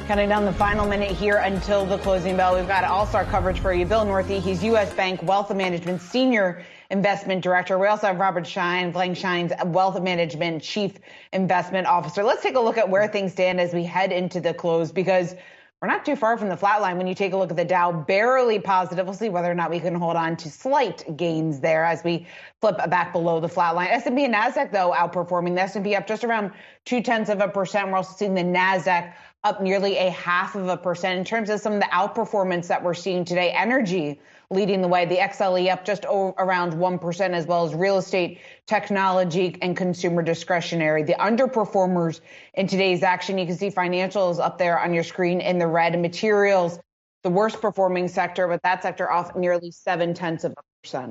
Counting down the final minute here until the closing bell. We've got all-star coverage for you. Bill Northey, he's U.S. Bank Wealth Management Senior Investment Director. We also have Robert Schein, Blank Schein's Wealth Management Chief Investment Officer. Let's take a look at where things stand as we head into the close, because we're not too far from the flat line. When you take a look at the Dow, barely positive. We'll see whether or not we can hold on to slight gains there as we flip back below the flat line. S&P and NASDAQ, though, outperforming. The S&P up just around 0.2%. We're also seeing the NASDAQ up nearly 0.5%. In terms of some of the outperformance that we're seeing today, energy leading the way. The XLE up just around 1%, as well as real estate, technology, and consumer discretionary. The underperformers in today's action, you can see financials up there on your screen in the red. Materials, the worst performing sector, but that sector off nearly 0.7%.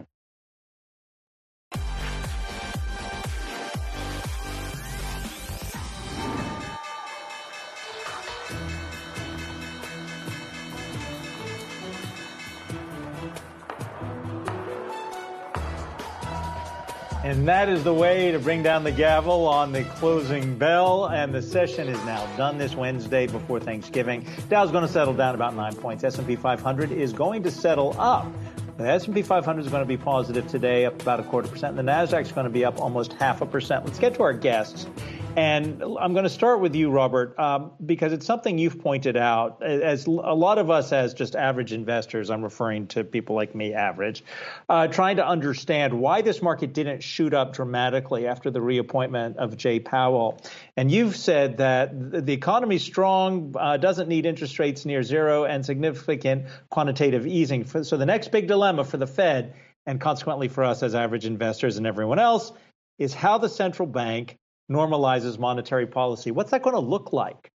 And that is the way to bring down the gavel on the closing bell. And the session is now done this Wednesday before Thanksgiving. Dow's going to settle down about 9 points. S&P 500 is going to settle up. The S&P 500 is going to be positive today, up about 0.25%. And the NASDAQ is going to be up almost 0.5%. Let's get to our guests. And I'm going to start with you, Robert, because it's something you've pointed out. As a lot of us as just average investors, I'm referring to people like me, average, trying to understand why this market didn't shoot up dramatically after the reappointment of Jay Powell. And you've said that the economy's strong, doesn't need interest rates near zero, and significant quantitative easing. So the next big dilemma for the Fed, and consequently for us as average investors and everyone else, is how the central bank normalizes monetary policy. What's that going to look like?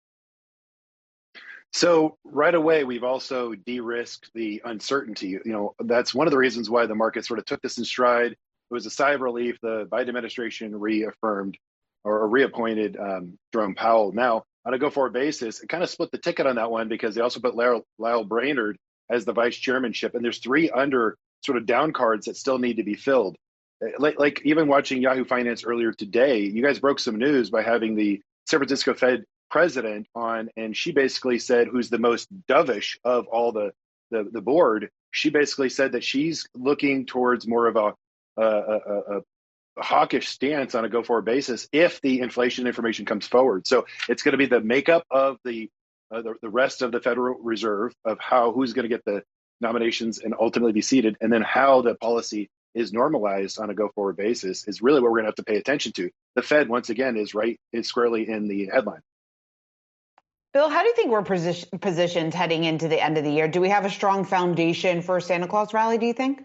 So right away, we've also de-risked the uncertainty. You know, that's one of the reasons why the market sort of took this in stride. It was a sigh of relief. The Biden administration reaffirmed or reappointed Jerome Powell. Now, on a go-forward basis, it kind of split the ticket on that one because they also put Lyle Brainerd as the vice chairmanship. And there's 3 under sort of down cards that still need to be filled. Like even watching Yahoo Finance earlier today, you guys broke some news by having the San Francisco Fed president on, and she basically said, who's the most dovish of all the board, she basically said that she's looking towards more of a hawkish stance on a go-forward basis if the inflation information comes forward. So it's going to be the makeup of the rest of the Federal Reserve of who's going to get the nominations and ultimately be seated, and then how the policy is normalized on a go-forward basis is really what we're going to have to pay attention to. The Fed, once again, is squarely in the headline. Bill, how do you think we're positioned heading into the end of the year? Do we have a strong foundation for a Santa Claus rally, do you think?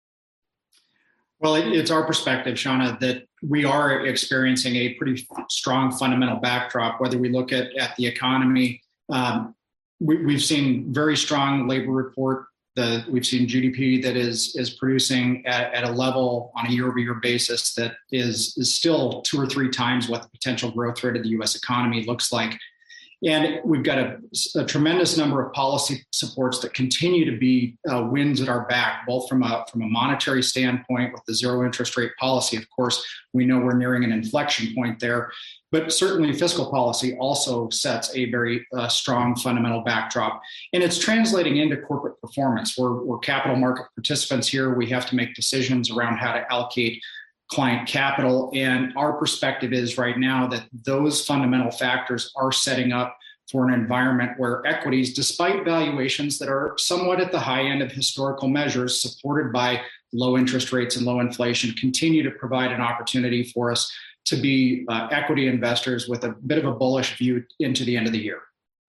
Well, it's our perspective, Shauna, that we are experiencing a pretty strong fundamental backdrop, whether we look at the economy. We've seen very strong labor report. We've seen GDP that is producing at a level on a year-over-year basis that is still 2 or 3 times what the potential growth rate of the U.S. economy looks like. And we've got a tremendous number of policy supports that continue to be winds at our back, both from a monetary standpoint with the zero interest rate policy. Of course, we know we're nearing an inflection point there, but certainly fiscal policy also sets a very strong fundamental backdrop. And it's translating into corporate performance. We're capital market participants here. We have to make decisions around how to allocate client capital. And our perspective is right now that those fundamental factors are setting up for an environment where equities, despite valuations that are somewhat at the high end of historical measures, supported by low interest rates and low inflation, continue to provide an opportunity for us to be equity investors with a bit of a bullish view into the end of the year.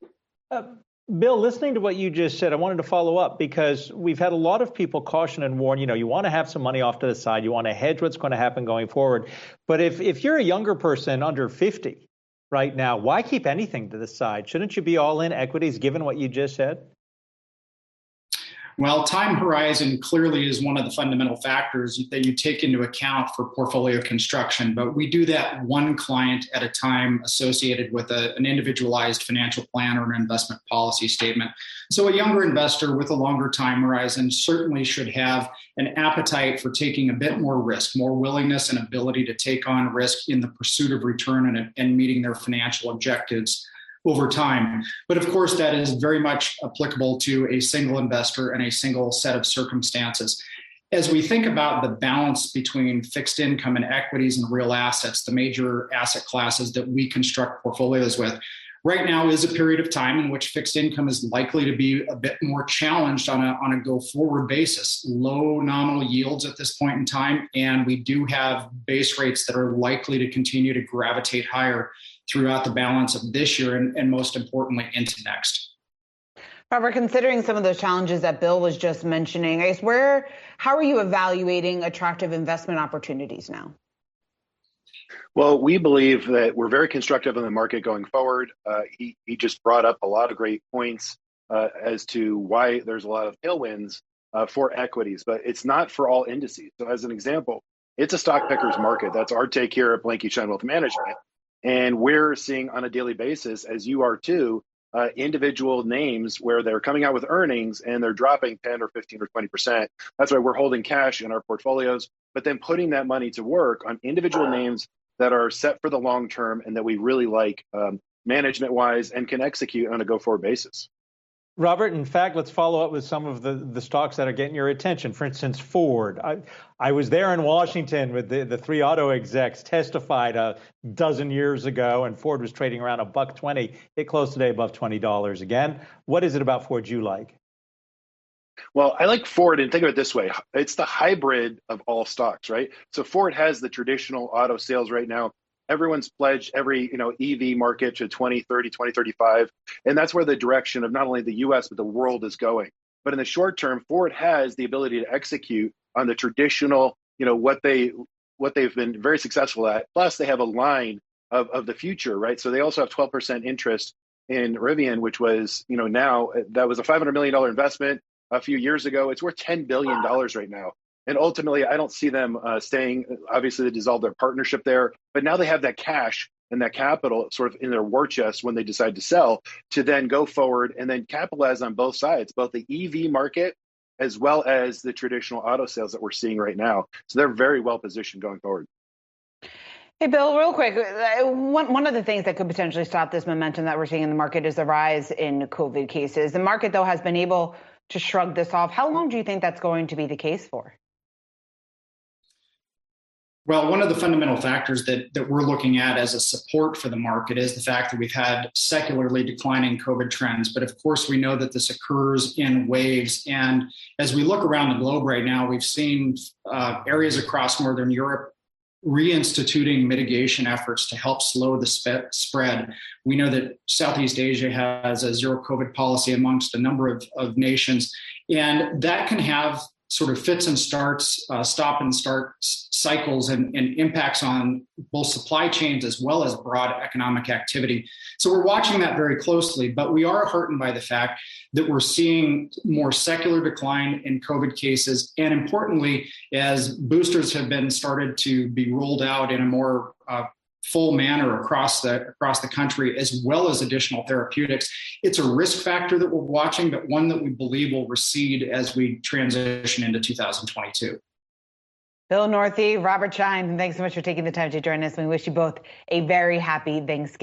Bill, listening to what you just said, I wanted to follow up because we've had a lot of people caution and warn, you want to have some money off to the side. You want to hedge what's going to happen going forward. But if you're a younger person under 50 right now, why keep anything to the side? Shouldn't you be all in equities given what you just said? Well, time horizon clearly is one of the fundamental factors that you take into account for portfolio construction, but we do that one client at a time associated with an individualized financial plan or an investment policy statement. So a younger investor with a longer time horizon certainly should have an appetite for taking a bit more risk, more willingness and ability to take on risk in the pursuit of return and meeting their financial objectives. over time. But of course, that is very much applicable to a single investor and a single set of circumstances. As we think about the balance between fixed income and equities and real assets, the major asset classes that we construct portfolios with, right now is a period of time in which fixed income is likely to be a bit more challenged on a go-forward basis. Low nominal yields at this point in time, and we do have base rates that are likely to continue to gravitate higher throughout the balance of this year and most importantly, into next. Robert, considering some of those challenges that Bill was just mentioning, I guess how are you evaluating attractive investment opportunities now? Well, we believe that we're very constructive in the market going forward. He just brought up a lot of great points as to why there's a lot of tailwinds for equities, but it's not for all indices. So as an example, it's a stock picker's market. That's our take here at Blankenshine Shine Wealth Management. And we're seeing on a daily basis, as you are too, individual names where they're coming out with earnings and they're dropping 10 or 15 or 20%. That's why we're holding cash in our portfolios, but then putting that money to work on individual names that are set for the long term and that we really like management wise and can execute on a go forward basis. Robert, in fact, let's follow up with some of the stocks that are getting your attention. For instance, Ford. I was there in Washington with the three auto execs testified a dozen years ago, and Ford was trading around $1.20. It closed today above $20 again. What is it about Ford you like? Well, I like Ford, and think of it this way. It's the hybrid of all stocks, right? So Ford has the traditional auto sales right now. Everyone's pledged every EV market to 2030, 2035. And that's where the direction of not only the US, but the world is going. But in the short term, Ford has the ability to execute on the traditional, what they've been very successful at. Plus, they have a line of the future, right? So they also have 12% interest in Rivian, which was, now that was a $500 million investment a few years ago. It's worth $10 billion right now. And ultimately, I don't see them staying. Obviously, they dissolved their partnership there, but now they have that cash and that capital sort of in their war chest when they decide to sell to then go forward and then capitalize on both sides, both the EV market as well as the traditional auto sales that we're seeing right now. So they're very well positioned going forward. Hey, Bill, real quick, one of the things that could potentially stop this momentum that we're seeing in the market is the rise in COVID cases. The market, though, has been able to shrug this off. How long do you think that's going to be the case for? Well, one of the fundamental factors that we're looking at as a support for the market is the fact that we've had secularly declining COVID trends. But of course, we know that this occurs in waves. And as we look around the globe right now, we've seen areas across Northern Europe reinstituting mitigation efforts to help slow the spread. We know that Southeast Asia has a zero COVID policy amongst a number of nations, and that can have sort of fits and starts, stop and start cycles and impacts on both supply chains as well as broad economic activity. So we're watching that very closely, but we are heartened by the fact that we're seeing more secular decline in COVID cases. And importantly, as boosters have been started to be rolled out in a more full manner across the country, as well as additional therapeutics. It's a risk factor that we're watching, but one that we believe will recede as we transition into 2022. Bill Northey, Robert Shine, thanks so much for taking the time to join us. We wish you both a very happy Thanksgiving.